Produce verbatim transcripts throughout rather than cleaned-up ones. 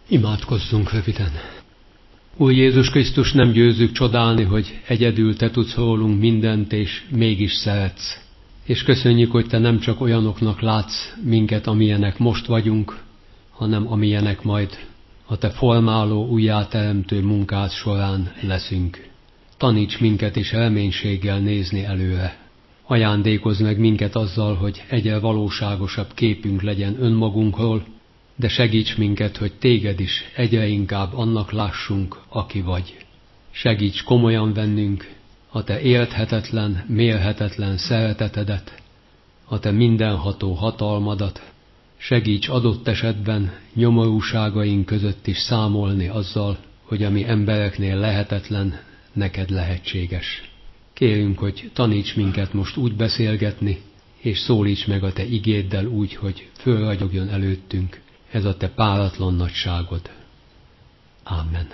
Imádkozzunk röviden. Úr Jézus Krisztus, nem győzzük csodálni, hogy egyedül Te tudsz rólunk mindent, és mégis szeretsz. És köszönjük, hogy Te nem csak olyanoknak látsz minket, amilyenek most vagyunk, hanem amilyenek majd a Te formáló, újjáteremtő munkád során leszünk. Taníts minket is reménységgel nézni előre. Ajándékozz meg minket azzal, hogy egyre valóságosabb képünk legyen önmagunkról, de segíts minket, hogy Téged is egyre inkább annak lássunk, aki vagy. Segíts komolyan vennünk a Te érthetetlen, mérhetetlen szeretetedet, a Te mindenható hatalmadat. Segíts adott esetben nyomorúságaink között is számolni azzal, hogy ami embereknél lehetetlen, neked lehetséges. Kérünk, hogy taníts minket most úgy beszélgetni, és szólíts meg a Te igéddel úgy, hogy fölragyogjon előttünk ez a Te páratlan nagyságod. Ámen.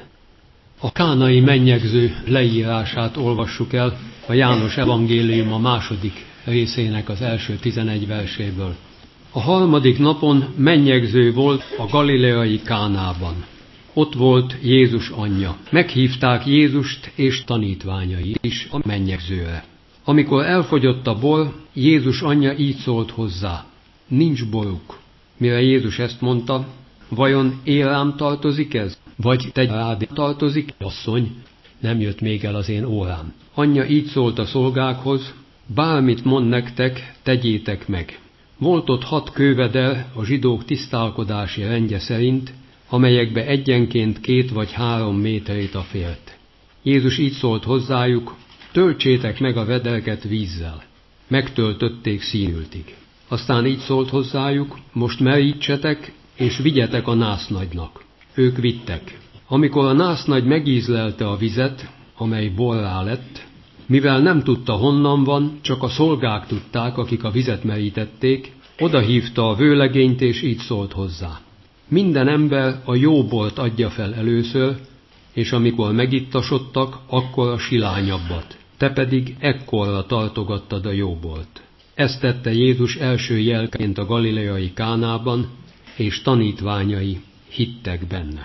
A kánai mennyegző leírását olvassuk el a János evangélium a második részének az első tizenegy verséből. A harmadik napon mennyegző volt a galileai Kánában. Ott volt Jézus anyja. Meghívták Jézust és tanítványai is a mennyegzőre. Amikor elfogyott a bor, Jézus anyja így szólt hozzá: nincs boruk. Mire Jézus ezt mondta: vajon én rám tartozik ez? Vagy te rád tartozik, asszony? Nem jött még el az én órám. Anyja így szólt a szolgákhoz: bármit mond nektek, tegyétek meg. Volt ott hat kővedel a zsidók tisztálkodási rendje szerint, amelyekbe egyenként két vagy három méterét a félt. Jézus így szólt hozzájuk: töltsétek meg a vedelket vízzel. Megtöltötték színültig. Aztán így szólt hozzájuk: most merítsetek, és vigyetek a násznagynak. Ők vittek. Amikor a násznagy megízlelte a vizet, amely borrá lett, mivel nem tudta honnan van, csak a szolgák tudták, akik a vizet merítették, odahívta a vőlegényt, és így szólt hozzá: minden ember a jó bort adja fel először, és amikor megittasodtak, akkor a silányabbat. Te pedig ekkorra tartogattad a jó bort. Ezt tette Jézus első jelként a galileai Kánában, és tanítványai hittek benne.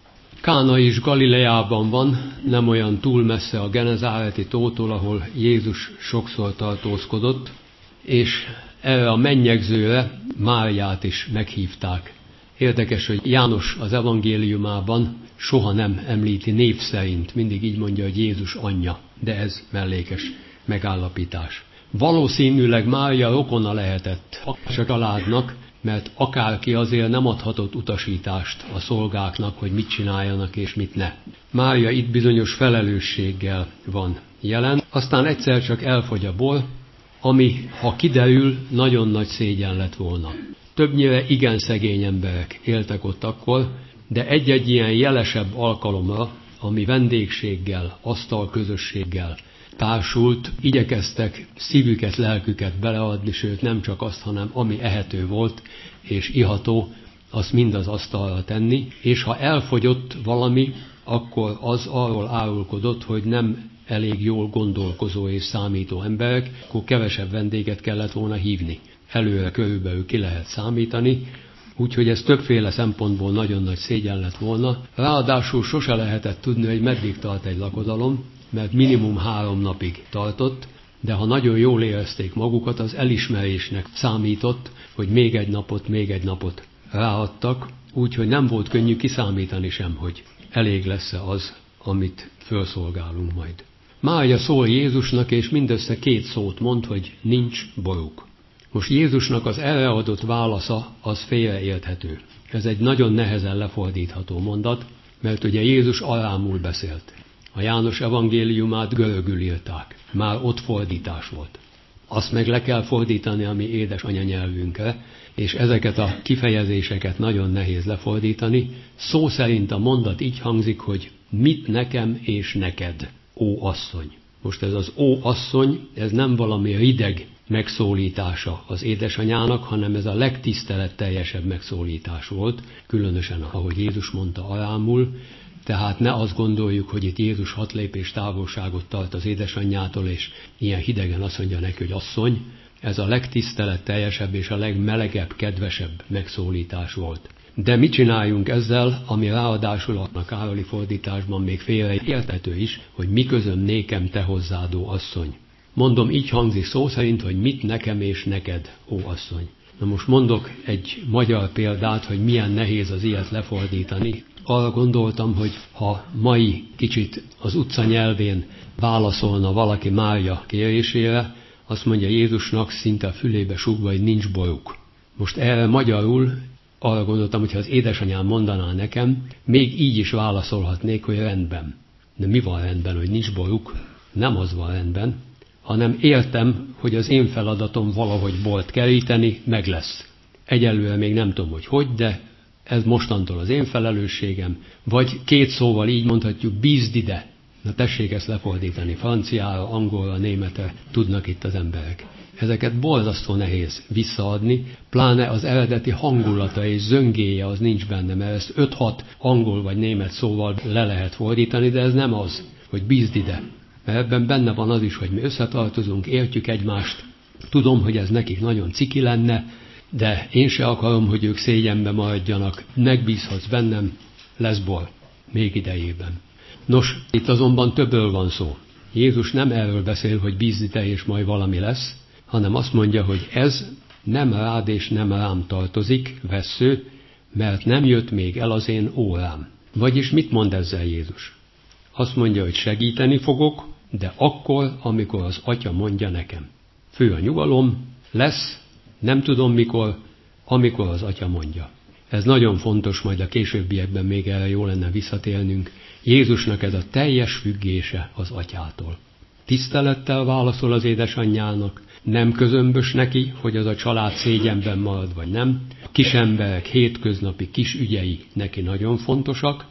Kána is Galileában van, nem olyan túl messze a Genezáreti tótól, ahol Jézus sokszor tartózkodott, és erre a mennyegzőre Máriát is meghívták. Érdekes, hogy János az evangéliumában soha nem említi név szerint, mindig így mondja, hogy Jézus anyja, de ez mellékes megállapítás. Valószínűleg Mária rokona lehetett a családnak, mert akárki azért nem adhatott utasítást a szolgáknak, hogy mit csináljanak és mit ne. Mária itt bizonyos felelősséggel van jelen, aztán egyszer csak elfogy a bor, ami, ha kiderül, nagyon nagy szégyen lett volna. Többnyire igen szegény emberek éltek ott akkor, de egy-egy ilyen jelesebb alkalomra, ami vendégséggel, asztalközösséggel társult, igyekeztek szívüket, lelküket beleadni, sőt nem csak azt, hanem ami ehető volt és iható, azt mind az asztalra tenni, és ha elfogyott valami, akkor az arról árulkodott, hogy nem elég jól gondolkozó és számító emberek, akkor kevesebb vendéget kellett volna hívni. Előre körülbelül ki lehet számítani, úgyhogy ez többféle szempontból nagyon nagy szégyen lett volna. Ráadásul sose lehetett tudni, hogy meddig tart egy lakodalom, mert minimum három napig tartott, de ha nagyon jól érezték magukat, az elismerésnek számított, hogy még egy napot, még egy napot ráadtak, úgyhogy nem volt könnyű kiszámítani sem, hogy elég lesz-e az, amit felszolgálunk majd. Mária szól Jézusnak, és mindössze két szót mond, hogy nincs boruk. Most Jézusnak az erre adott válasza az félreérthető. Ez egy nagyon nehezen lefordítható mondat, mert ugye Jézus arámul beszélt. A János evangéliumát görögül írták. Már ott fordítás volt. Azt meg le kell fordítani a mi édes anyanyelvünkre, és ezeket a kifejezéseket nagyon nehéz lefordítani. Szó szerint a mondat így hangzik, hogy mit nekem és neked, ó asszony. Most ez az ó asszony, ez nem valami rideg megszólítása az édesanyának, hanem ez a legtiszteletteljesebb megszólítás volt, különösen ahogy Jézus mondta arámul. Tehát ne azt gondoljuk, hogy itt Jézus hat lépés távolságot tart az édesanyjától, és ilyen hidegen azt mondja neki, hogy asszony. Ez a legtiszteletteljesebb és a legmelegebb, kedvesebb megszólítás volt. De mit csináljunk ezzel, ami ráadásul a Károli fordításban még félreérthető is, hogy mi közöm nékem te hozzádó asszony. Mondom, így hangzik szó szerint, hogy mit nekem és neked, ó asszony. Na most mondok egy magyar példát, hogy milyen nehéz az ilyet lefordítani. Arra gondoltam, hogy ha mai kicsit az utca nyelvén válaszolna valaki Mária kérésére, azt mondja Jézusnak szinte a fülébe súgva, hogy nincs boruk. Most erre magyarul arra gondoltam, hogy ha az édesanyám mondaná nekem, még így is válaszolhatnék, hogy rendben. De mi van rendben, hogy nincs boruk? Nem az van rendben, hanem értem, hogy az én feladatom valahogy bort keríteni, meg lesz. Egyelőre még nem tudom, hogy hogy, de ez mostantól az én felelősségem. Vagy két szóval így mondhatjuk, bízd ide. Na tessék ezt lefordítani franciára, angolra, németre, tudnak itt az emberek. Ezeket borzasztó nehéz visszaadni, pláne az eredeti hangulata és zöngéje az nincs benne, mert ezt öt-hat angol vagy német szóval le lehet fordítani, de ez nem az, hogy bízd ide. Mert ebben benne van az is, hogy mi összetartozunk, értjük egymást. Tudom, hogy ez nekik nagyon ciki lenne, de én se akarom, hogy ők szégyenbe maradjanak. Megbízhatsz bennem, lesz bor, még idejében. Nos, itt azonban többről van szó. Jézus nem erről beszél, hogy bízz ide és majd valami lesz, hanem azt mondja, hogy ez nem rád és nem rám tartozik, vessző, mert nem jött még el az én órám. Vagyis mit mond ezzel Jézus? Azt mondja, hogy segíteni fogok, de akkor, amikor az Atya mondja nekem. Fő a nyugalom, lesz, nem tudom mikor, amikor az Atya mondja. Ez nagyon fontos, majd a későbbiekben még erre jó lenne visszatérnünk. Jézusnak ez a teljes függése az Atyától. Tisztelettel válaszol az édesanyjának, nem közömbös neki, hogy az a család szégyenben marad vagy nem. A kis emberek hétköznapi kis ügyei neki nagyon fontosak,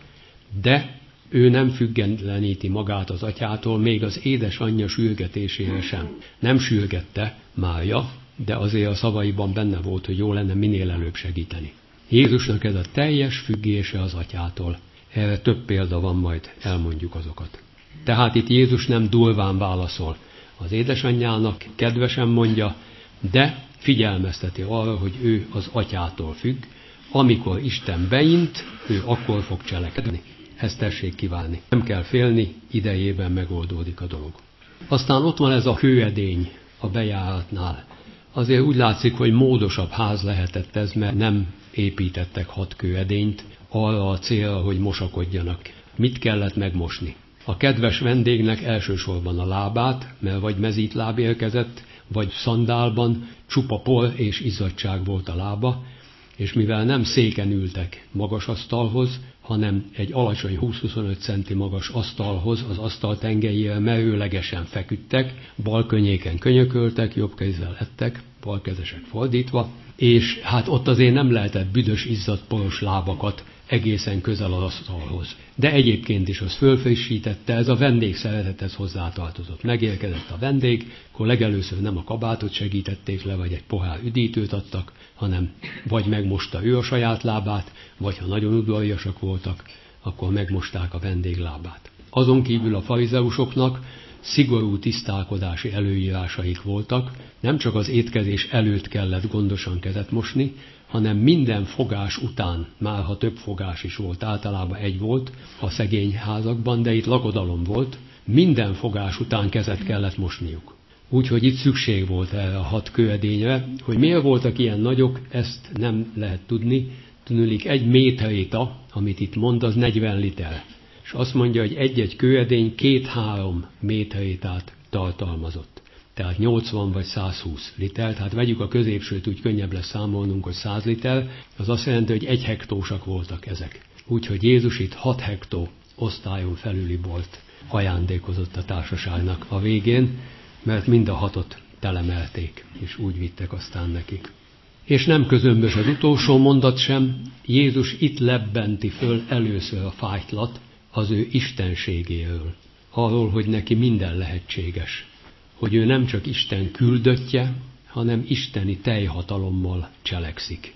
de ő nem függetleníti magát az Atyától, még az édesanyja sürgetésére sem. Nem sürgette Mária, de azért a szavaiban benne volt, hogy jó lenne minél előbb segíteni. Jézusnak ez a teljes függése az Atyától. Erre több példa van, majd elmondjuk azokat. Tehát itt Jézus nem durván válaszol az édesanyjának, kedvesen mondja, de figyelmezteti arra, hogy ő az Atyától függ. Amikor Isten beint, ő akkor fog cselekedni. Ezt tessék kívánni. Nem kell félni, idejében megoldódik a dolog. Aztán ott van ez a kőedény a bejáratnál. Azért úgy látszik, hogy módosabb ház lehetett ez, mert nem építettek hat kőedényt arra a célra, hogy mosakodjanak. Mit kellett megmosni? A kedves vendégnek elsősorban a lábát, mert vagy mezítláb érkezett, vagy szandálban csupa por és izzadtság volt a lába, és mivel nem széken ültek magas asztalhoz, hanem egy alacsony húsz-huszonöt centi magas asztalhoz, az asztal tengelyére merőlegesen feküdtek, bal könnyéken könyököltek, jobb kézzel ettek, balkezesek fordítva, és hát ott azért nem lehetett büdös, izzadt, poros lábakat egészen közel az asztalhoz. De egyébként is az fölfrissítette, ez a vendég szeretethez hozzátartozott. Megérkezett a vendég, akkor legelőször nem a kabátot segítették le, vagy egy pohár üdítőt adtak, hanem vagy megmosta ő a saját lábát, vagy ha nagyon udvariasak voltak, akkor megmosták a vendég lábát. Azon kívül a farizeusoknak szigorú tisztálkodási előírásaik voltak, nem csak az étkezés előtt kellett gondosan kezet mosni, hanem minden fogás után, már ha több fogás is volt, általában egy volt a szegény házakban, de itt lakodalom volt, minden fogás után kezet kellett mosniuk. Úgyhogy itt szükség volt erre a hat kőedényre, hogy miért voltak ilyen nagyok, ezt nem lehet tudni. Tudnulik, egy méteréta, amit itt mond, az negyven liter. És azt mondja, hogy egy-egy kőedény két-három méterétát tartalmazott. Tehát nyolcvan vagy százhúsz liter, tehát vegyük a középsőt, úgy könnyebb lesz számolnunk, hogy száz liter, az azt jelenti, hogy egy hektósak voltak ezek. Úgyhogy Jézus itt hat hektó osztályon felüli bort ajándékozott a társaságnak a végén, mert mind a hatot telemelték, és úgy vittek aztán nekik. És nem közömbös az utolsó mondat sem, Jézus itt lebbenti föl először a fájtlat az ő istenségéről, arról, hogy neki minden lehetséges, hogy ő nem csak Isten küldöttje, hanem isteni teljhatalommal cselekszik.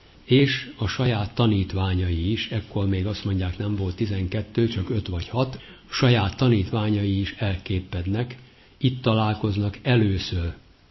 És a saját tanítványai is, ekkor még azt mondják nem volt tizenkettő, csak öt vagy hat, saját tanítványai is elképednek, itt találkoznak először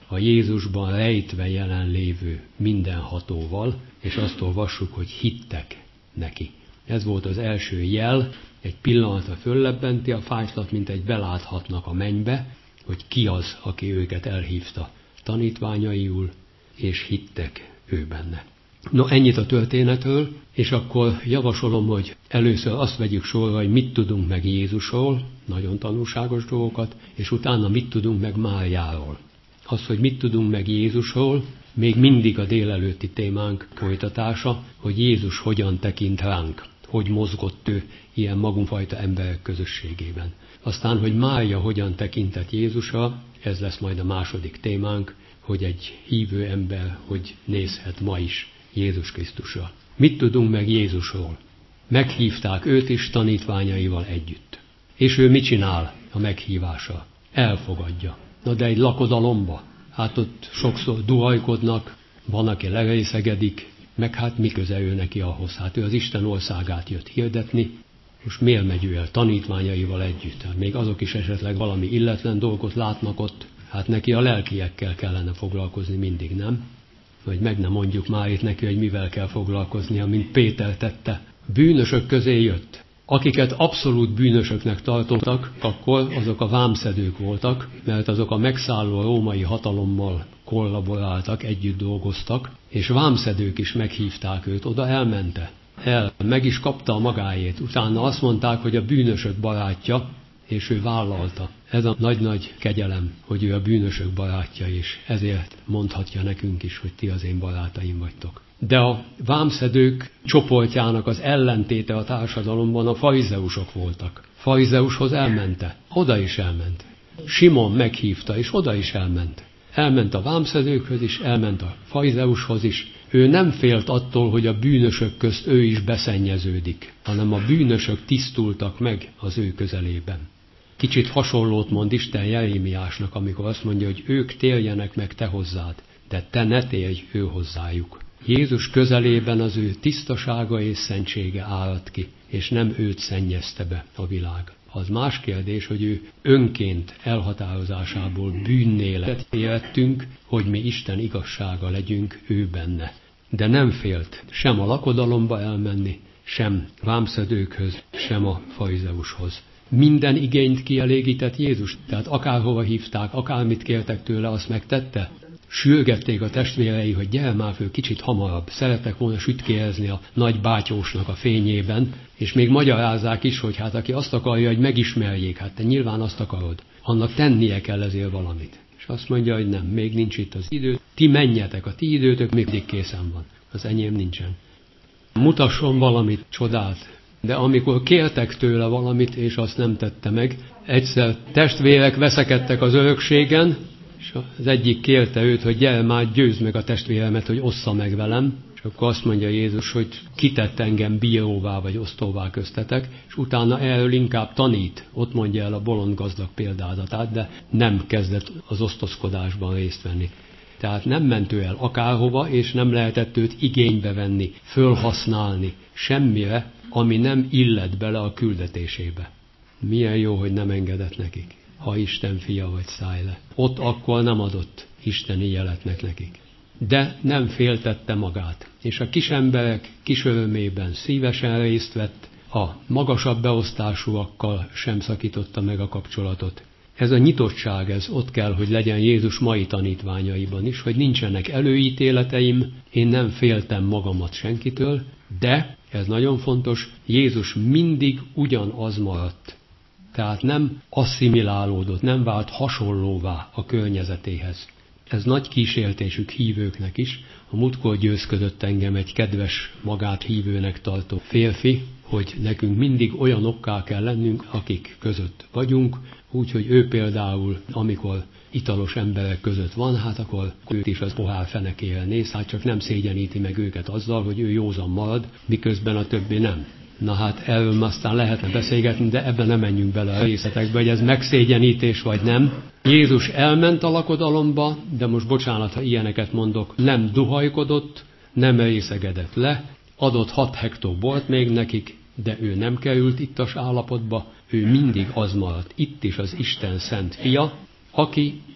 a Jézusban rejtve jelenlévő mindenhatóval, és azt olvassuk, hogy hittek neki. Ez volt az első jel, egy pillanatra föllebbenti a fájtlat, mint egy beláthatnak a mennybe, hogy ki az, aki őket elhívta tanítványaiul, és hittek ő benne. No, ennyit a történetről, és akkor javasolom, hogy először azt vegyük sorra, hogy mit tudunk meg Jézusról, nagyon tanulságos dolgokat, és utána mit tudunk meg Máriáról. Az, hogy mit tudunk meg Jézusról, még mindig a délelőtti témánk folytatása, hogy Jézus hogyan tekint ránk, hogy mozgott ő ilyen magunkfajta emberek közösségében. Aztán, hogy Mária hogyan tekintett Jézusra, ez lesz majd a második témánk, hogy egy hívő ember hogy nézhet ma is Jézus Krisztusra. Mit tudunk meg Jézusról? Meghívták őt is tanítványaival együtt. És ő mit csinál a meghívása? Elfogadja. Na de egy lakodalomba? Hát ott sokszor duhajkodnak, van, aki lereszegedik, meg hát mi köze ő neki ahhoz? Hát ő az Isten országát jött hirdetni, most miért megy ő el tanítványaival együtt? Hát még azok is esetleg valami illetlen dolgot látnak ott, hát neki a lelkiekkel kellene foglalkozni mindig, nem? Vagy meg nem mondjuk már itt neki, hogy mivel kell foglalkoznia, mint Péter tette. Bűnösök közé jött. Akiket abszolút bűnösöknek tartottak, akkor azok a vámszedők voltak, mert azok a megszálló római hatalommal kollaboráltak, együtt dolgoztak, és vámszedők is meghívták őt, oda elmente. El, meg is kapta a magáét. Utána azt mondták, hogy a bűnösök barátja, és ő vállalta. Ez a nagy-nagy kegyelem, hogy ő a bűnösök barátja, és ezért mondhatja nekünk is, hogy ti az én barátaim vagytok. De a vámszedők csoportjának az ellentéte a társadalomban a farizeusok voltak. Farizeushoz elmente, oda is elment. Simon meghívta, és oda is elment. Elment a vámszedőkhöz is, elment a farizeushoz is. Ő nem félt attól, hogy a bűnösök közt ő is beszennyeződik, hanem a bűnösök tisztultak meg az ő közelében. Kicsit hasonlót mond Isten Jeremiásnak, amikor azt mondja, hogy ők térjenek meg te hozzád, de te ne térj ő hozzájuk. Jézus közelében az ő tisztasága és szentsége árad ki, és nem őt szennyezte be a világ. Az más kérdés, hogy ő önként elhatározásából bűnnélet élettünk, hogy mi Isten igazsága legyünk ő benne. De nem félt sem a lakodalomba elmenni, sem vámszedőkhöz, sem a farizeushoz. Minden igényt kielégített Jézus, tehát akárhova hívták, akármit kértek tőle, azt megtette. Sürgették a testvérei, hogy gyere már föl kicsit hamarabb, szerettek volna sütkézni a nagy bátyósnak a fényében, és még magyarázzák is, hogy hát aki azt akarja, hogy megismerjék, hát te nyilván azt akarod, annak tennie kell ezért valamit. És azt mondja, hogy nem, még nincs itt az idő, ti menjetek, a ti időtök még készen van, az enyém nincsen. Mutasson valamit, csodát, de amikor kértek tőle valamit, és azt nem tette meg, egyszer testvérek veszekedtek az örökségen, és az egyik kérte őt, hogy gyere már, győzd meg a testvéremet, hogy ossza meg velem. És akkor azt mondja Jézus, hogy kitett engem bíróvá vagy osztóvá köztetek, és utána erről inkább tanít. Ott mondja el a bolond gazdag példázatát, de nem kezdett az osztozkodásban részt venni. Tehát nem ment ő el akárhova, és nem lehetett őt igénybe venni, fölhasználni semmire, ami nem illett bele a küldetésébe. Milyen jó, hogy nem engedett nekik. Ha Isten fia vagy, szállj le. Ott akkor nem adott isteni jeletnek nekik. De nem féltette magát, és a kis emberek kis örömében szívesen részt vett, a magasabb beosztásúakkal sem szakította meg a kapcsolatot. Ez a nyitottság, ez ott kell, hogy legyen Jézus mai tanítványaiban is, hogy nincsenek előítéleteim, én nem féltem magamat senkitől, de, ez nagyon fontos, Jézus mindig ugyanaz maradt. Tehát nem asszimilálódott, nem vált hasonlóvá a környezetéhez. Ez nagy kísértésük hívőknek is. A múltkor győzködött engem egy kedves, magát hívőnek tartó férfi, hogy nekünk mindig olyanokká kell lennünk, akik között vagyunk, úgyhogy ő például, amikor italos emberek között van, hát akkor őt is az pohár fenekére néz, hát csak nem szégyeníti meg őket azzal, hogy ő józan marad, miközben a többi nem. Na hát erről aztán lehetne beszélgetni, de ebben nem menjünk bele a részletekbe, hogy ez megszégyenítés vagy nem. Jézus elment a lakodalomba, de most bocsánat, ha ilyeneket mondok, nem duhajkodott, nem részegedett le, adott hat hektó bort még nekik, de ő nem került ittas állapotba, ő mindig az maradt, itt is az Isten szent fia, aki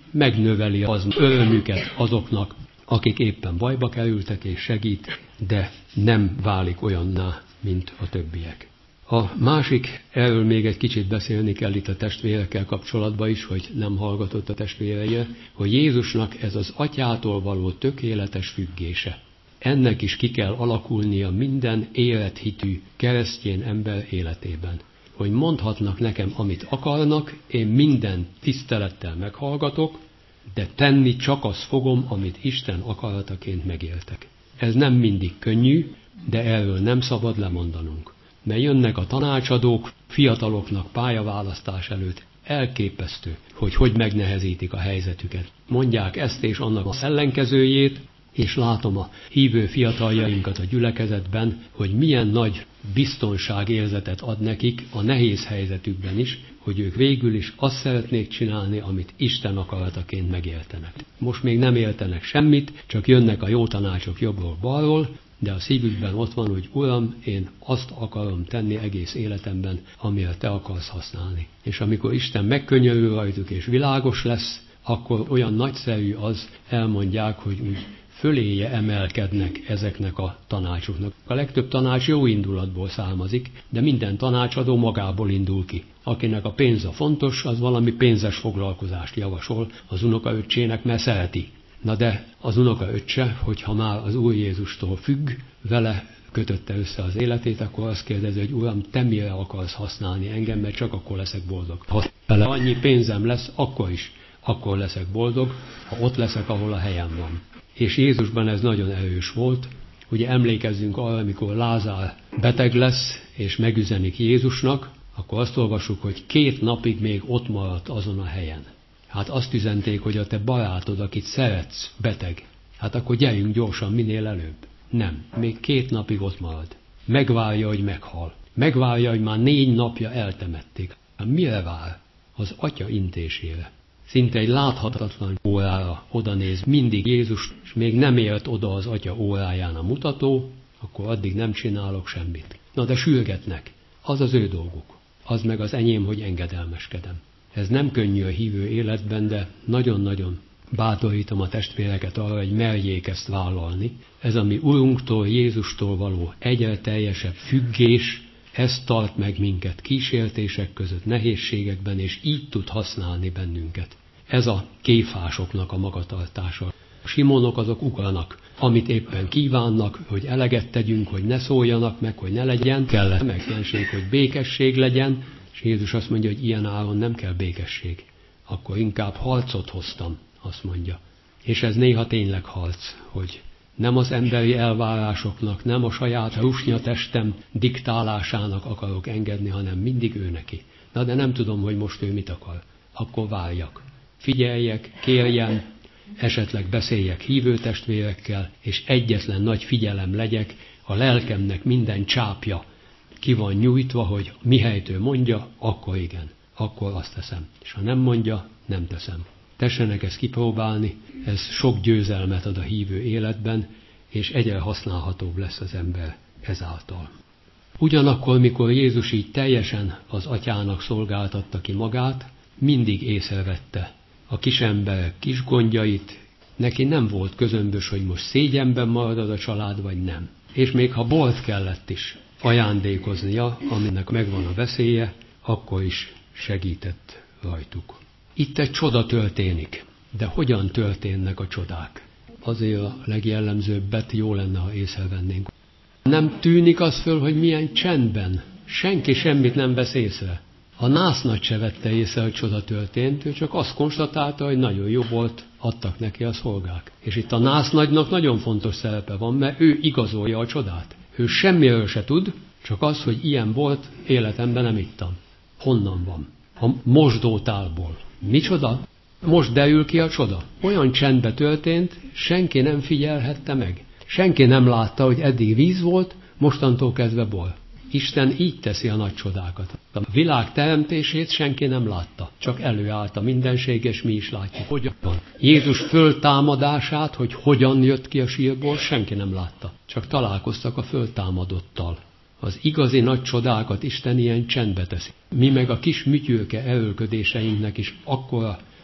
megnöveli az örömüket azoknak, akik éppen bajba kerültek és segít, de nem válik olyanná, mint a többiek. A másik, erről még egy kicsit beszélni kell itt a testvérekkel kapcsolatban is, hogy nem hallgatott a testvéreire, hogy Jézusnak ez az atyától való tökéletes függése. Ennek is ki kell alakulnia minden élethitű keresztény ember életében. Hogy mondhatnak nekem, amit akarnak, én minden tisztelettel meghallgatok, de tenni csak azt fogom, amit Isten akarataként megéltek. Ez nem mindig könnyű, de erről nem szabad lemondanunk. Mert jönnek a tanácsadók fiataloknak pályaválasztás előtt. Elképesztő, hogy hogy megnehezítik a helyzetüket. Mondják ezt és annak az ellenkezőjét, és látom a hívő fiataljainkat a gyülekezetben, hogy milyen nagy biztonságérzetet ad nekik a nehéz helyzetükben is, hogy ők végül is azt szeretnék csinálni, amit Isten akarataként megéltenek. Most még nem éltenek semmit, csak jönnek a jó tanácsok jobbról balról, de a szívükben ott van, hogy Uram, én azt akarom tenni egész életemben, amire Te akarsz használni. És amikor Isten megkönnyörül rajtuk és világos lesz, akkor olyan nagyszerű az, elmondják, hogy úgy föléje emelkednek ezeknek a tanácsoknak. A legtöbb tanács jó indulatból származik, de minden tanácsadó magából indul ki. Akinek a pénze fontos, az valami pénzes foglalkozást javasol az unokaöccsének, mert szereti. Na de az unokaöccse, hogyha már az Úr Jézustól függ, vele kötötte össze az életét, akkor azt kérdezi, hogy Uram, Te mire akarsz használni engem, mert csak akkor leszek boldog. Ha vele annyi pénzem lesz, akkor is, akkor leszek boldog, ha ott leszek, ahol a helyem van. És Jézusban ez nagyon erős volt. Ugye emlékezzünk arra, amikor Lázár beteg lesz, és megüzenik Jézusnak, akkor azt olvasjuk, hogy két napig még ott maradt azon a helyen. Hát azt üzenték, hogy a te barátod, akit szeretsz, beteg. Hát akkor gyerünk gyorsan, minél előbb. Nem, még két napig ott marad. Megvárja, hogy meghal. Megvárja, hogy már négy napja eltemették. Hát mire vár? Az atya intésére. Szinte egy láthatatlan órára odanéz mindig Jézus, és még nem ért oda az atya óráján a mutató, akkor addig nem csinálok semmit. Na de sürgetnek. Az az ő dolguk. Az meg az enyém, hogy engedelmeskedem. Ez nem könnyű a hívő életben, de nagyon-nagyon bátorítom a testvéreket arra, hogy merjék ezt vállalni. Ez a mi Urunktól, Jézustól való egyre teljesebb függés, ez tart meg minket kísértések között, nehézségekben, és így tud használni bennünket. Ez a kéfásoknak a magatartása. A simonok azok ugranak, amit éppen kívánnak, hogy eleget tegyünk, hogy ne szóljanak meg, hogy ne legyen, kell meglenség, hogy békesség legyen, és Jézus azt mondja, hogy ilyen áron nem kell békesség. Akkor inkább harcot hoztam, azt mondja. És ez néha tényleg harc, hogy nem az emberi elvárásoknak, nem a saját rusnya testem diktálásának akarok engedni, hanem mindig ő neki. Na de nem tudom, hogy most ő mit akar. Akkor várjak. Figyeljek, kérjem, esetleg beszéljek hívő testvérekkel, és egyetlen nagy figyelem legyek, a lelkemnek minden csápja ki van nyújtva, hogy mihelyt ő mondja, akkor igen, akkor azt teszem. És ha nem mondja, nem teszem. Tessenek ezt kipróbálni, ez sok győzelmet ad a hívő életben, és egyre használhatóbb lesz az ember ezáltal. Ugyanakkor, mikor Jézus így teljesen az atyának szolgáltatta ki magát, mindig észrevette a kisemberek kis gondjait, neki nem volt közömbös, hogy most szégyenben marad az a család, vagy nem. És még ha bort kellett is ajándékoznia, aminek megvan a veszélye, akkor is segített rajtuk. Itt egy csoda történik, de hogyan történnek a csodák? Azért a legjellemzőbbet jó lenne, ha észrevennénk. Nem tűnik az föl, hogy milyen csendben, senki semmit nem vesz észre. A násznagy se vette észre, hogy csoda történt, ő csak azt konstatálta, hogy nagyon jó volt, adtak neki a szolgák. És itt a násznagynak nagyon fontos szerepe van, mert ő igazolja a csodát. Ő semmiről se tud, csak az, hogy ilyen volt, életemben nem ittam. Honnan van? A mosdótálból. Micsoda? Most derül ki a csoda. Olyan csendbe történt, senki nem figyelhette meg. Senki nem látta, hogy eddig víz volt, mostantól kezdve bor. Isten így teszi a nagy csodákat. A világ teremtését senki nem látta, csak előállt a mindenség, és mi is látjuk. Hogyan van? Jézus föltámadását, hogy hogyan jött ki a sírból, senki nem látta. Csak találkoztak a föltámadottal. Az igazi nagy csodákat Isten ilyen csendbe teszi. Mi meg a kis mütyülke erőlködéseinknek is akkora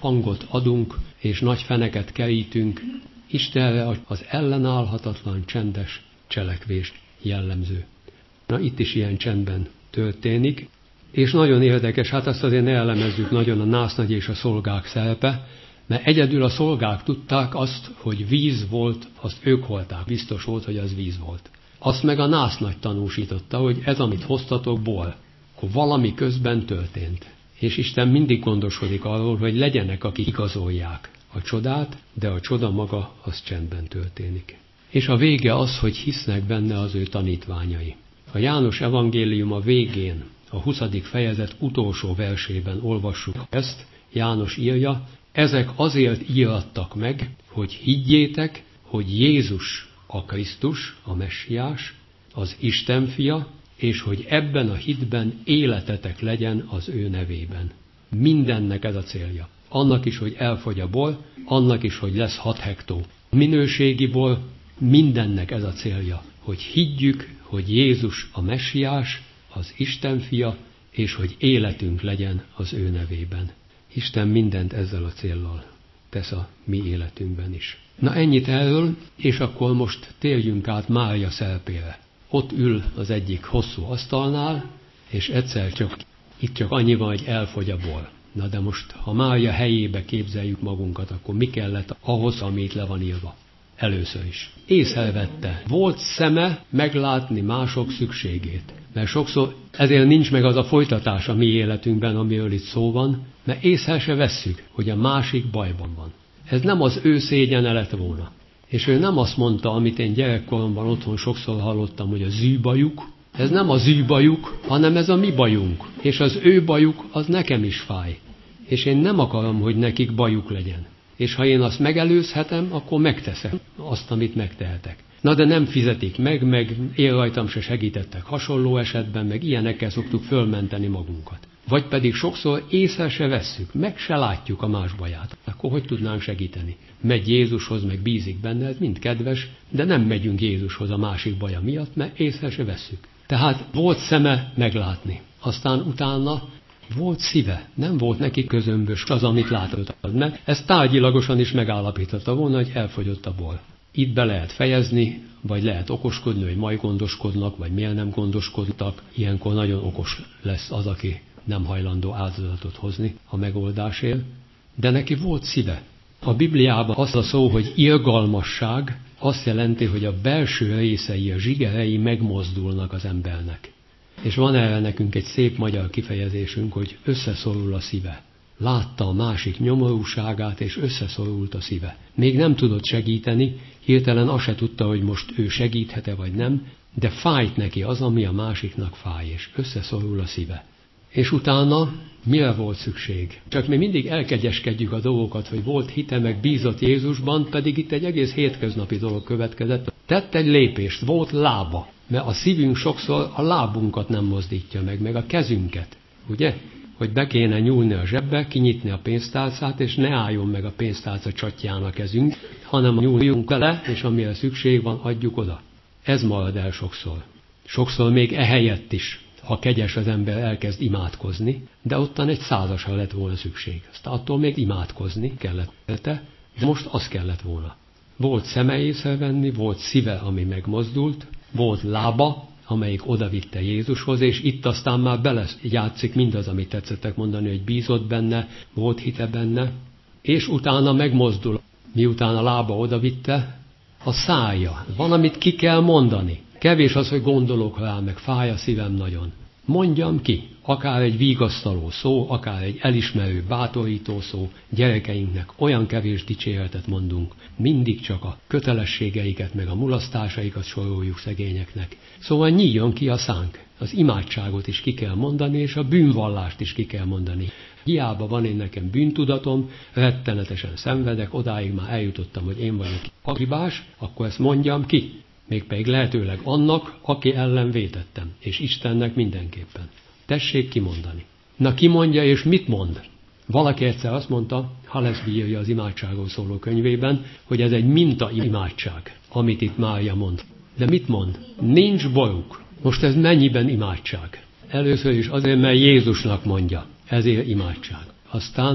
hangot adunk, és nagy feneket kerítünk, Istenre az ellenállhatatlan csendes cselekvés jellemző. Na itt is ilyen csendben történik, és nagyon érdekes, hát azt azért ne elemezzük nagyon a násznagy és a szolgák szerepe, mert egyedül a szolgák tudták azt, hogy víz volt, azt ők holták, biztos volt, hogy az víz volt. Azt meg a násznagy tanúsította, hogy ez, amit hoztatok, bor. Akkor valami közben történt. És Isten mindig gondoskodik arról, hogy legyenek, akik igazolják a csodát, de a csoda maga az csendben történik. És a vége az, hogy hisznek benne az ő tanítványai. A János evangélium a végén, a huszadik fejezet utolsó versében olvassuk ezt, János írja, ezek azért írattak meg, hogy higgyétek, hogy Jézus a Krisztus, a Messiás, az Isten fia, és hogy ebben a hitben életetek legyen az ő nevében. Mindennek ez a célja. Annak is, hogy elfogy a bor, annak is, hogy lesz hat hektó minőségi bor, mindennek ez a célja, hogy higgyük, hogy Jézus a Messiás, az Isten fia, és hogy életünk legyen az ő nevében. Isten mindent ezzel a céllal tesz a mi életünkben is. Na ennyit erről, és akkor most térjünk át Mária szerepére. Ott ül az egyik hosszú asztalnál, és egyszer csak, itt csak annyi van, hogy elfogy a bor. Na de most, ha Mária helyébe képzeljük magunkat, akkor mi kellett ahhoz, amit le van írva? Először is. Észrevette. Volt szeme meglátni mások szükségét. Mert sokszor ezért nincs meg az a folytatás a mi életünkben, amiről itt szó van, mert észre se vesszük, hogy a másik bajban van. Ez nem az ő szégyene lett volna. És ő nem azt mondta, amit én gyerekkoromban otthon sokszor hallottam, hogy a zűbajuk. Ez nem a zűbajuk, hanem ez a mi bajunk. És az ő bajuk, az nekem is fáj. És én nem akarom, hogy nekik bajuk legyen. És ha én azt megelőzhetem, akkor megteszem azt, amit megtehetek. Na de nem fizetik meg, meg én rajtam se segítettek hasonló esetben, meg ilyenekkel szoktuk fölmenteni magunkat. Vagy pedig sokszor észre se vesszük, meg se látjuk a más baját. Akkor hogy tudnánk segíteni? Megy Jézushoz, meg bízik benne, ez mind kedves, de nem megyünk Jézushoz a másik baja miatt, mert észre se vesszük. Tehát volt szeme meglátni. Aztán utána volt szíve, nem volt neki közömbös az, amit látott. Mert ez tárgyilagosan is megállapította volna, hogy elfogyott a bor. Itt be lehet fejezni, vagy lehet okoskodni, hogy majd gondoskodnak, vagy miért nem gondoskodtak. Ilyenkor nagyon okos lesz az, aki nem hajlandó áldozatot hozni a megoldásért. De neki volt szíve. A Bibliában az a szó, hogy irgalmasság, azt jelenti, hogy a belső részei, a zsigerei megmozdulnak az embernek. És van erre nekünk egy szép magyar kifejezésünk, hogy összeszorul a szíve. Látta a másik nyomorúságát, és összeszorult a szíve. Még nem tudott segíteni, hirtelen azt se tudta, hogy most ő segíthet-e vagy nem, de fájt neki az, ami a másiknak fáj, és összeszorul a szíve. És utána mire volt szükség? Csak mi mindig elkegyeskedjük a dolgokat, hogy volt hite, meg bízott Jézusban, pedig itt egy egész hétköznapi dolog következett. Tett egy lépést, volt lába, mert a szívünk sokszor a lábunkat nem mozdítja meg, meg a kezünket, ugye? Hogy be kéne nyúlni a zsebbe, kinyitni a pénztárcát, és ne álljon meg a pénztárca csatján a kezünk, hanem nyúljunk bele, és amire szükség van, adjuk oda. Ez marad el sokszor. Sokszor még ehelyett is, ha kegyes az ember, elkezd imádkozni, de ottan egy százasra lett volna szükség. Aztán attól még imádkozni kellett, de most az kellett volna. Volt szeme észrevenni, volt szíve, ami megmozdult, volt lába, amelyik odavitte Jézushoz, és itt aztán már bele játszik mindaz, amit tetszettek mondani, hogy bízott benne, volt hite benne, és utána megmozdul. Miután a lába odavitte, a szája. Van, amit ki kell mondani. Kevés az, hogy gondolok rá, meg fáj a szívem nagyon. Mondjam ki, akár egy vigasztaló szó, akár egy elismerő, bátorító szó, gyerekeinknek olyan kevés dicséretet mondunk, mindig csak a kötelességeiket, meg a mulasztásaikat soroljuk szegényeknek. Szóval nyíljon ki a szánk, az imádságot is ki kell mondani, és a bűnvallást is ki kell mondani. Hiába van én nekem bűntudatom, rettenetesen szenvedek, odáig már eljutottam, hogy én vagyok a hibás, akkor ezt mondjam ki. Mégpedig lehetőleg annak, aki ellen vétettem, és Istennek mindenképpen. Tessék kimondani. Na ki mondja, és mit mond? Valaki egyszer azt mondta, Hallesby írja az imádságról szóló könyvében, hogy ez egy minta imádság, amit itt Mária mond. De mit mond? Nincs boruk. Most ez mennyiben imádság? Először is azért, mert Jézusnak mondja, ezért imádság. Aztán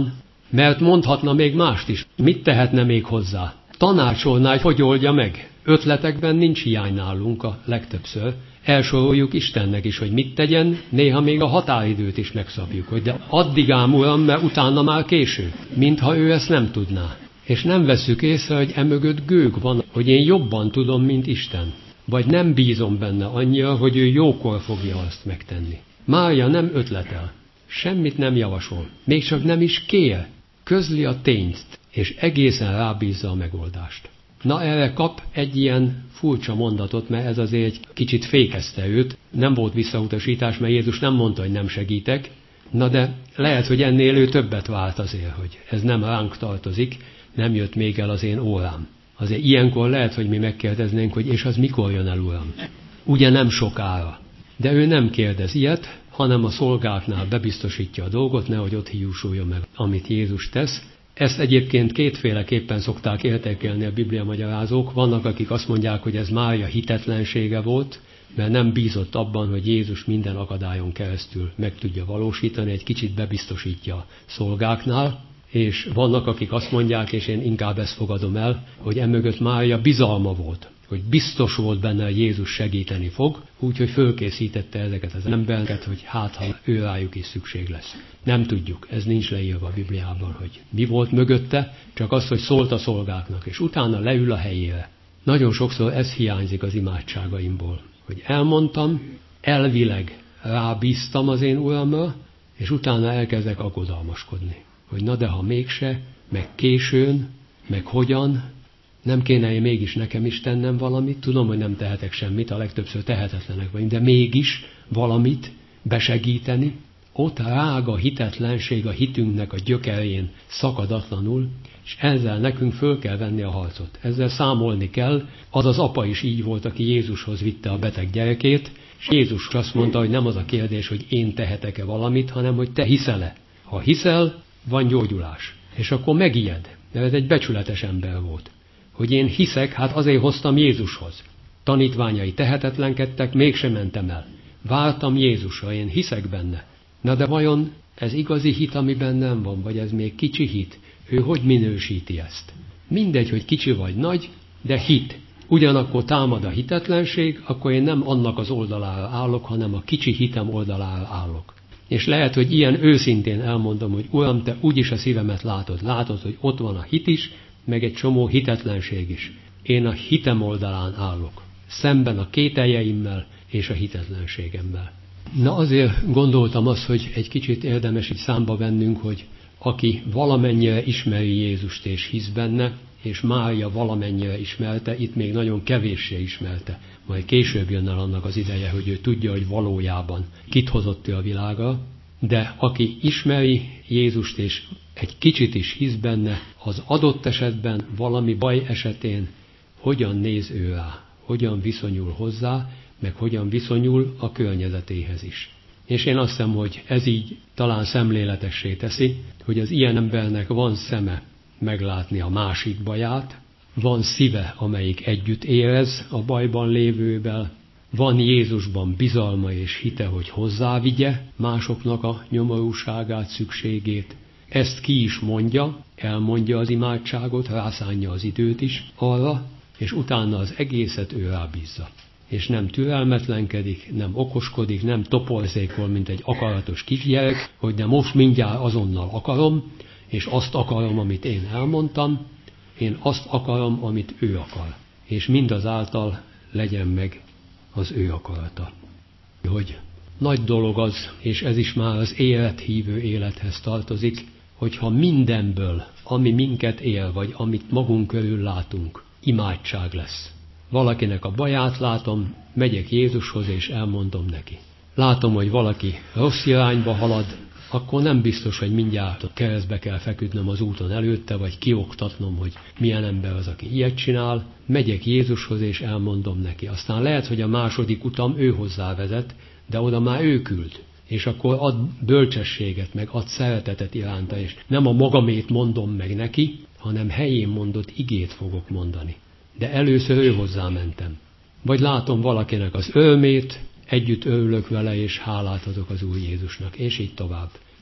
Mert mondhatna még mást is. Mit tehetne még hozzá? Tanácsolná, hogy hogy oldja meg. Ötletekben nincs hiány nálunk a legtöbbször. Elsoroljuk Istennek is, hogy mit tegyen, néha még a határidőt is megszabjuk, hogy de addig ám Uram, mert utána már késő, mintha ő ezt nem tudná. És nem vesszük észre, hogy emögött gőg van, hogy én jobban tudom, mint Isten. Vagy nem bízom benne annyira, hogy ő jókor fogja azt megtenni. Mária nem ötletel, semmit nem javasol, még csak nem is kér, közli a tényt, és egészen rábízza a megoldást. Na erre kap egy ilyen furcsa mondatot, mert ez azért egy kicsit fékezte őt, nem volt visszautasítás, mert Jézus nem mondta, hogy nem segítek, na de lehet, hogy ennél ő többet vált azért, hogy ez nem ránk tartozik, nem jött még el az én órám. Azért ilyenkor lehet, hogy mi megkérdeznénk, hogy és az mikor jön el, Uram? Ugye nem sokára. De ő nem kérdez ilyet, hanem a szolgáknál bebiztosítja a dolgot, nehogy ott hiúsuljon meg, amit Jézus tesz. Ezt egyébként kétféleképpen szokták értékelni a Biblia magyarázók. Vannak, akik azt mondják, hogy ez Mária hitetlensége volt, mert nem bízott abban, hogy Jézus minden akadályon keresztül meg tudja valósítani, egy kicsit bebiztosítja a szolgáknál. És vannak, akik azt mondják, és én inkább ezt fogadom el, hogy emögött Mária bizalma volt, hogy biztos volt benne, hogy Jézus segíteni fog, úgyhogy fölkészítette ezeket az embereket, hogy hát, ha ő rájuk is szükség lesz. Nem tudjuk, ez nincs leírva a Bibliában, hogy mi volt mögötte, csak az, hogy szólt a szolgáknak, és utána leül a helyére. Nagyon sokszor ez hiányzik az imádságaimból, hogy elmondtam, elvileg rábíztam az én Uramra, és utána elkezdek aggodalmaskodni. Hogy na de ha mégse, meg későn, meg hogyan, nem kéne én mégis nekem is tennem valamit, tudom, hogy nem tehetek semmit, a legtöbbször tehetetlenek vagyunk, de mégis valamit besegíteni, ott rág a hitetlenség a hitünknek a gyökerén szakadatlanul, és ezzel nekünk föl kell venni a harcot. Ezzel számolni kell, az az apa is így volt, aki Jézushoz vitte a beteg gyerekét, és Jézus azt mondta, hogy nem az a kérdés, hogy én tehetek-e valamit, hanem hogy te hiszel-e. Ha hiszel, van gyógyulás. És akkor megijed, mert ez egy becsületes ember volt. Hogy én hiszek, hát azért hoztam Jézushoz. Tanítványai tehetetlenkedtek, mégsem mentem el. Vártam Jézusra, én hiszek benne. Na de vajon ez igazi hit, ami bennem van, vagy ez még kicsi hit? Ő hogy minősíti ezt? Mindegy, hogy kicsi vagy nagy, de hit. Ugyanakkor támad a hitetlenség, akkor én nem annak az oldalára állok, hanem a kicsi hitem oldalára állok. És lehet, hogy ilyen őszintén elmondom, hogy Uram, te úgyis a szívemet látod. Látod, hogy ott van a hit is, meg egy csomó hitetlenség is. Én a hitem oldalán állok. Szemben a kételjeimmel és a hitetlenségemmel. Na azért gondoltam azt, hogy egy kicsit érdemes így számba vennünk, hogy aki valamennyire ismeri Jézust és hisz benne, és Mária valamennyire ismerte, itt még nagyon kevéssé ismerte. Majd később jön el annak az ideje, hogy ő tudja, hogy valójában kit hozott ő a világra, de aki ismeri Jézust és egy kicsit is hisz benne, az adott esetben valami baj esetén hogyan néz ő rá, hogyan viszonyul hozzá, meg hogyan viszonyul a környezetéhez is. És én azt hiszem, hogy ez így talán szemléletessé teszi, hogy az ilyen embernek van szeme meglátni a másik baját, van szíve, amelyik együtt érez a bajban lévővel, van Jézusban bizalma és hite, hogy hozzávigye másoknak a nyomorúságát, szükségét. Ezt ki is mondja, elmondja az imádságot, rászánja az időt is arra, és utána az egészet ő rábízza. És nem türelmetlenkedik, nem okoskodik, nem toporzékol, mint egy akaratos kisgyerek, hogy de most mindjárt azonnal akarom, és azt akarom, amit én elmondtam, én azt akarom, amit ő akar. És mindazáltal legyen meg az ő akarata. Hogy nagy dolog az, és ez is már az élethívő élethez tartozik, hogyha mindenből, ami minket él, vagy amit magunk körül látunk, imádság lesz. Valakinek a baját látom, megyek Jézushoz, és elmondom neki. Látom, hogy valaki rossz irányba halad, akkor nem biztos, hogy mindjárt a keresztbe kell feküdnöm az úton előtte, vagy kioktatnom, hogy milyen ember az, aki ilyet csinál. Megyek Jézushoz, és elmondom neki. Aztán lehet, hogy a második utam ő hozzávezet, de oda már ő küld. És akkor ad bölcsességet, meg ad szeretetet iránta, és nem a magamét mondom meg neki, hanem helyén mondott igét fogok mondani. De először ő hozzá mentem. Vagy látom valakinek az örömét, együtt örülök vele, és hálát adok az Úr Jézusnak, és így tovább.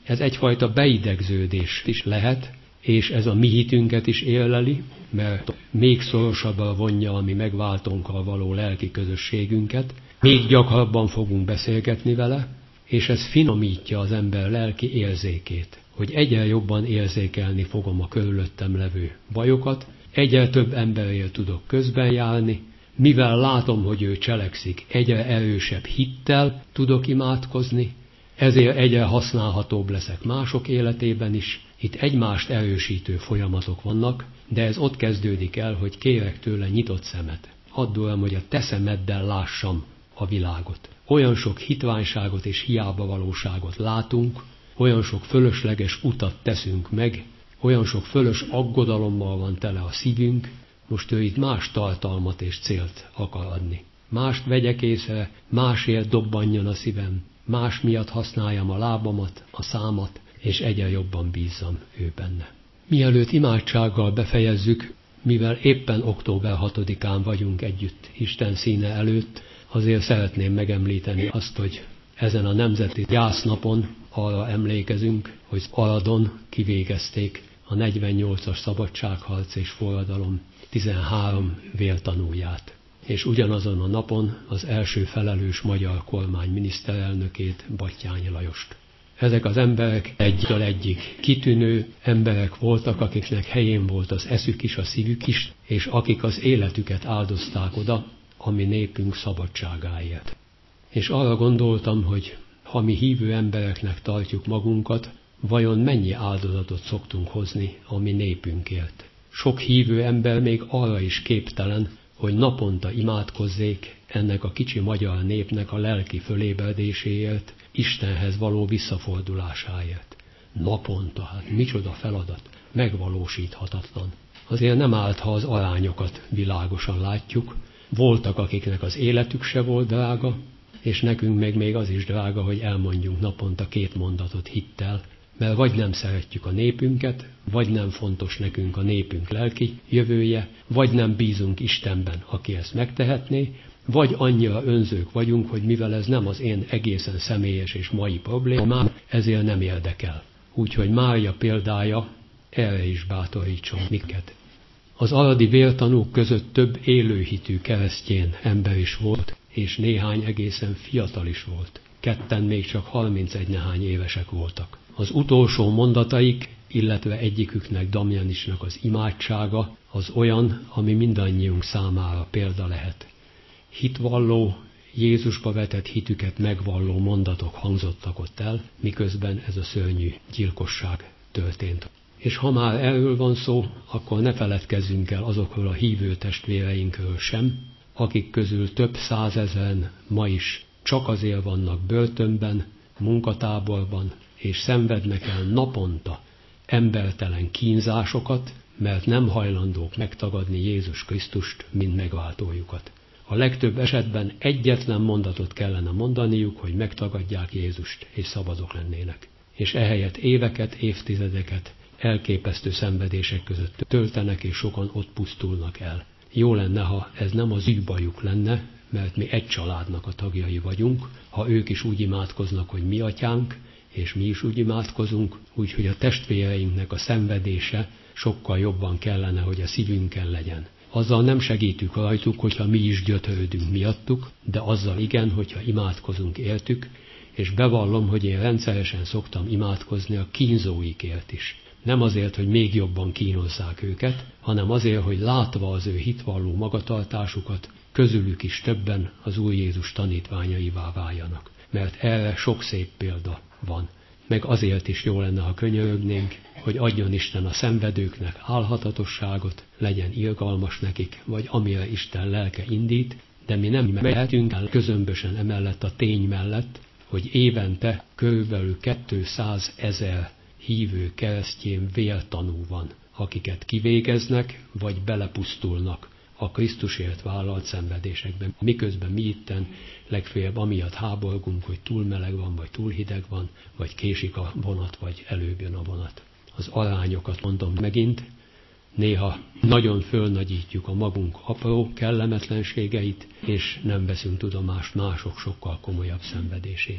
Ez egyfajta beidegződés is lehet, és ez a mi hitünket is éleli, mert még szorosabbra vonja a mi megváltónkkal való lelki közösségünket, még gyakrabban fogunk beszélgetni vele, és ez finomítja az ember lelki érzékét, hogy egyre jobban érzékelni fogom a körülöttem levő bajokat, egyre több emberrel tudok közben járni, mivel látom, hogy ő cselekszik, egyre erősebb hittel tudok imádkozni, ezért egyre használhatóbb leszek mások életében is. Itt egymást erősítő folyamatok vannak, de ez ott kezdődik el, hogy kérek tőle nyitott szemet. Add, Uram, hogy a te szemeddel lássam a világot. Olyan sok hitványságot és hiába valóságot látunk, olyan sok fölösleges utat teszünk meg, olyan sok fölös aggodalommal van tele a szívünk, most ő itt más tartalmat és célt akar adni. Mást vegyek észre, másért dobbanjon a szívem, más miatt használjam a lábamat, a számat, és egyre jobban bízzam ő benne. Mielőtt imádsággal befejezzük, mivel éppen október hatodikán vagyunk együtt Isten színe előtt, azért szeretném megemlíteni azt, hogy ezen a nemzeti gyásznapon arra emlékezünk, hogy Aradon kivégezték a negyvennyolcas szabadságharc és forradalom tizenhárom vértanúját. És ugyanazon a napon az első felelős magyar kormány miniszterelnökét, Batthyány Lajost. Ezek az emberek egytől egyik kitűnő emberek voltak, akiknek helyén volt az eszük is, a szívük is, és akik az életüket áldozták oda, a mi népünk szabadságáért. És arra gondoltam, hogy ha mi hívő embereknek tartjuk magunkat, vajon mennyi áldozatot szoktunk hozni a mi népünkért. Sok hívő ember még arra is képtelen, hogy naponta imádkozzék ennek a kicsi magyar népnek a lelki fölébredéséért, Istenhez való visszafordulásáért. Naponta, hát micsoda feladat, megvalósíthatatlan. Azért nem árt, ha az arányokat világosan látjuk. Voltak, akiknek az életük se volt drága, és nekünk meg még az is drága, hogy elmondjunk naponta két mondatot hittel, mert vagy nem szeretjük a népünket, vagy nem fontos nekünk a népünk lelki jövője, vagy nem bízunk Istenben, aki ezt megtehetné, vagy annyira önzők vagyunk, hogy mivel ez nem az én egészen személyes és mai problémám, ezért nem érdekel. Úgyhogy Mária példája erre is bátorítson minket. Az aradi vértanúk között több élőhitű keresztjén ember is volt, és néhány egészen fiatal is volt. Ketten még csak harmincegy nehány évesek voltak. Az utolsó mondataik, illetve egyiküknek, Damjanisnak az imádsága az olyan, ami mindannyiunk számára példa lehet. Hitvalló, Jézusba vetett hitüket megvalló mondatok hangzottak ott el, miközben ez a szörnyű gyilkosság történt. És ha már erről van szó, akkor ne feledkezzünk el azokról a hívő testvéreinkről sem, akik közül több százezren ma is csak azért vannak börtönben, munkatáborban, és szenvednek el naponta embertelen kínzásokat, mert nem hajlandók megtagadni Jézus Krisztust, mint megváltójukat. A legtöbb esetben egyetlen mondatot kellene mondaniuk, hogy megtagadják Jézust, és szabadok lennének. És ehelyett éveket, évtizedeket elképesztő szenvedések között töltenek, és sokan ott pusztulnak el. Jó lenne, ha ez nem az ő bajuk lenne, mert mi egy családnak a tagjai vagyunk, ha ők is úgy imádkoznak, hogy mi atyánk, és mi is úgy imádkozunk, úgyhogy a testvéreinknek a szenvedése sokkal jobban kellene, hogy a szívünkön legyen. Azzal nem segítünk rajtuk, hogyha mi is gyötrődünk miattuk, de azzal igen, hogyha imádkozunk értük, és bevallom, hogy én rendszeresen szoktam imádkozni a kínzóikért is. Nem azért, hogy még jobban kínozzák őket, hanem azért, hogy látva az ő hitvalló magatartásukat, közülük is többen az Úr Jézus tanítványaivá váljanak. Mert erre sok szép példa van. Meg azért is jó lenne, ha könyörögnénk, hogy adjon Isten a szenvedőknek álhatatosságot, legyen irgalmas nekik, vagy amire Isten lelke indít, de mi nem mehetünk el közömbösen emellett a tény mellett, hogy évente körülbelül kétszázezer hívő keresztjén vértanú van, akiket kivégeznek, vagy belepusztulnak a Krisztusért vállalt szenvedésekben. Miközben mi itten legfeljebb amiatt háborgunk, hogy túl meleg van, vagy túl hideg van, vagy késik a vonat, vagy előbb jön a vonat. Az arányokat mondom megint, néha nagyon fölnagyítjuk a magunk apró kellemetlenségeit, és nem veszünk tudomást mások sokkal komolyabb szenvedéséről.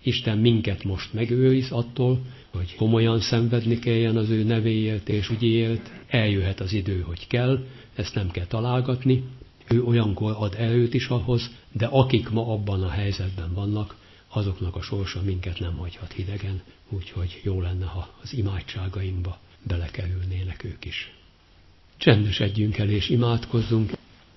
Isten minket most megőriz attól, hogy komolyan szenvedni kelljen az ő nevéért és ügyéért. Eljöhet az idő, hogy kell, ezt nem kell találgatni. Ő olyankor ad erőt is ahhoz, de akik ma abban a helyzetben vannak, azoknak a sorsa minket nem hagyhat hidegen, úgyhogy jó lenne, ha az imádságainkba belekerülnének ők is. Csendesedjünk el és imádkozzunk.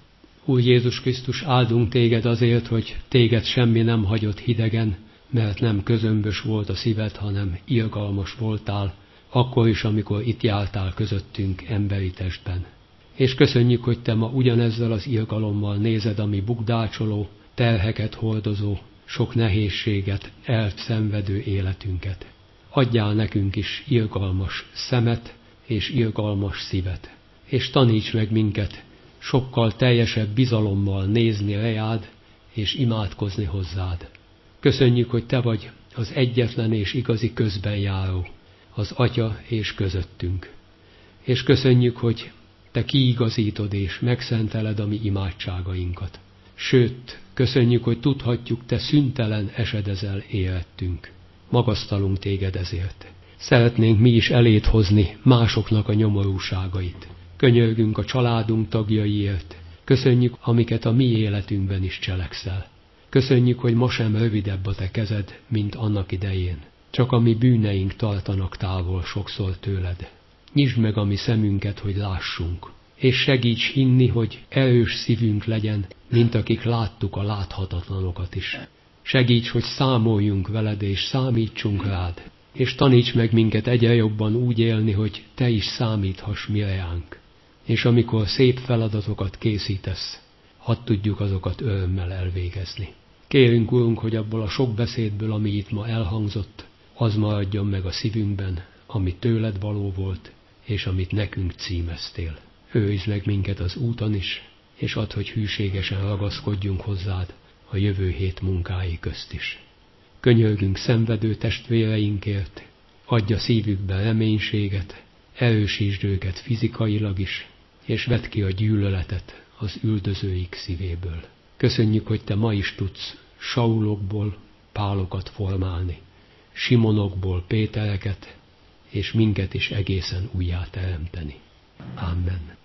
Úr Jézus Krisztus, áldunk téged azért, hogy téged semmi nem hagyott hidegen, mert nem közömbös volt a szíved, hanem irgalmas voltál, akkor is, amikor itt jártál közöttünk emberi testben. És köszönjük, hogy te ma ugyanezzel az irgalommal nézed a mi bukdácsoló, terheket hordozó, sok nehézséget elszenvedő életünket. Adjál nekünk is irgalmas szemet és irgalmas szívet, és taníts meg minket sokkal teljesebb bizalommal nézni reád és imádkozni hozzád. Köszönjük, hogy te vagy az egyetlen és igazi közbenjáró, az Atya és közöttünk. És köszönjük, hogy te kiigazítod és megszenteled a mi imádságainkat. Sőt, köszönjük, hogy tudhatjuk, te szüntelen esedezel élettünk. Magasztalunk téged ezért. Szeretnénk mi is eléd hozni másoknak a nyomorúságait. Könyörgünk a családunk tagjaiért. Köszönjük, amiket a mi életünkben is cselekszel. Köszönjük, hogy ma sem rövidebb a te kezed, mint annak idején. Csak a mi bűneink tartanak távol sokszor tőled. Nyisd meg a mi szemünket, hogy lássunk. És segíts hinni, hogy erős szívünk legyen, mint akik láttuk a láthatatlanokat is. Segíts, hogy számoljunk veled és számítsunk rád. És taníts meg minket egyre jobban úgy élni, hogy te is számíthass mi reánk. És amikor szép feladatokat készítesz, hadd tudjuk azokat örömmel elvégezni. Kérünk, Urunk, hogy abból a sok beszédből, ami itt ma elhangzott, az maradjon meg a szívünkben, ami tőled való volt, és amit nekünk címeztél. Őrizd meg minket az úton is, és add, hogy hűségesen ragaszkodjunk hozzád a jövő hét munkái közt is. Könyörgünk szenvedő testvéreinkért, adj a szívükbe reménységet, erősítsd őket fizikailag is, és vedd ki a gyűlöletet az üldözőik szívéből. Köszönjük, hogy te ma is tudsz Saulokból Pálokat formálni, Simonokból Pétereket, és minket is egészen újjá teremteni. Amen.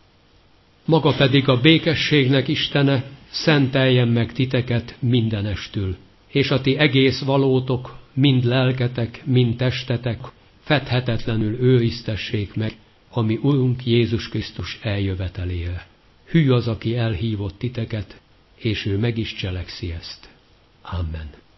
Maga pedig a békességnek Istene szenteljen meg titeket mindenestül, és a ti egész valótok, mind lelketek, mind testetek fedhetetlenül őriztessék meg, ami Urunk Jézus Krisztus eljövetelére. Hű az, aki elhívott titeket, és ő meg is cselekszi ezt. Amen.